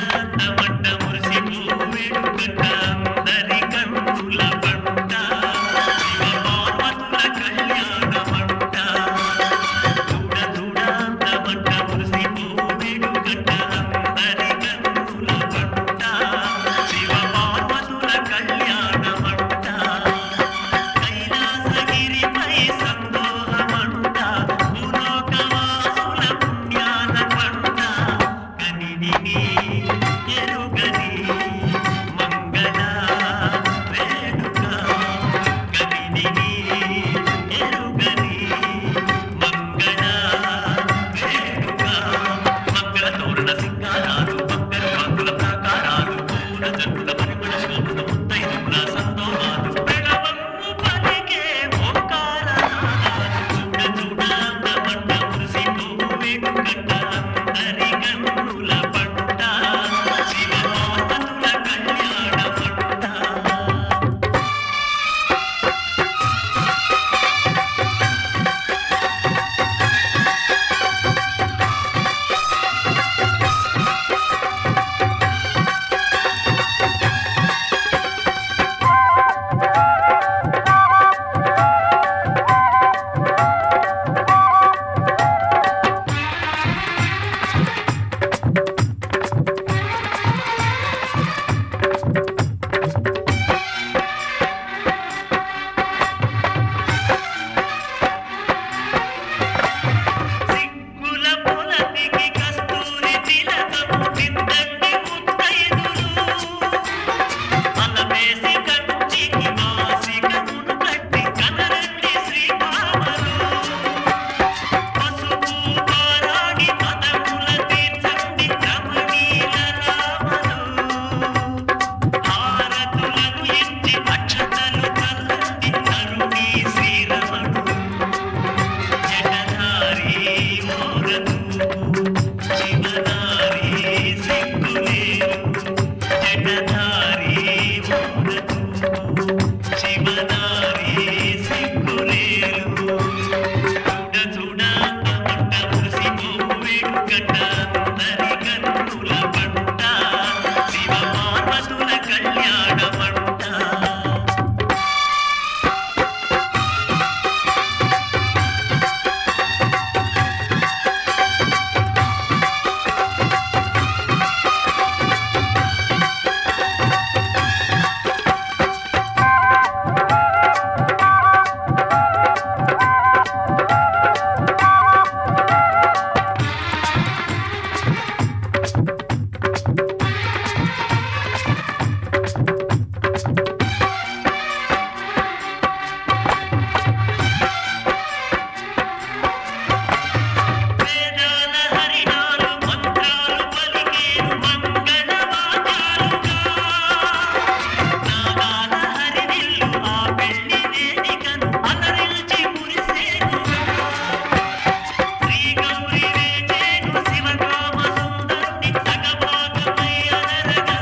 అందమంట మురిసిపోవేడు గంట అందరి కన్నుల పంట శివపార్వతుల కళ్యాణమంట చూడ చూడ అందమంట మురిసిపోవేడు గంట అందరి కన్నుల పంట శివపార్వతుల కళ్యాణమంట కైలాసగిరిపై సందోహమంట భూలోకవాసుల పుణ్యాల పంట కనివిని ఎరుగని మంగళ వేడుక కనివిని ఎరుగని మంగళ వేడుక మంగళ తోరణ సింగారాలు మంగళ కాంతుల ప్రాకారాలు పూల జన్నుల పరిమళ శోభన ముత్తైదుల సంతోమాలు ప్రణవము పలికే ఓంకార నాదాలు చూడ చూడ అందమంట మురిసిపోవేడు గంట అందరి కన్నుల పంట శివపార్వతుల కళ్యాణమంట సిగ్గుల పొలతికి కస్తూరి తిలకము దిద్దండి ముత్తైదులు అలమేసి కంటికి మాసికమును కట్టి కనరండి శ్రీభామలు పసుపు పారాణి పదముల తీర్చండి రమణీల రామలు హారతులను ఇచ్చి అక్షతలు చల్లండి తరుణి శ్రీరమణు జగధారి మోరదు శివనారి సిగ్గులేరు జగధారి మోరదు శివనారి సిగ్గులేరు చూడ చూడ అందమంట మురిసిపోవేడు గంట అందరి కన్నుల పంట శివపార్వతుల కళ్యాణమంట వేదాల హరినాలు మంత్రాలు పలికేరు మంగళ వాద్యాలుగా నాగాల హరివిల్లు ఆ పెళ్లి వేదికను అలరించి మురిసేనుగా శ్రీ గౌరి వేచేను శివకామ సుందరుని సగభాగమై అలరగా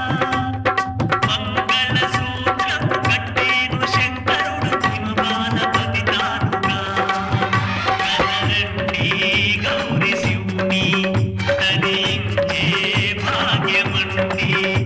మంగళ సూత్రము కట్టేను శంకరుడు హిమపాలపతి తానుగా కనరండి గౌరి శివుని తరించే భాగ్యమండి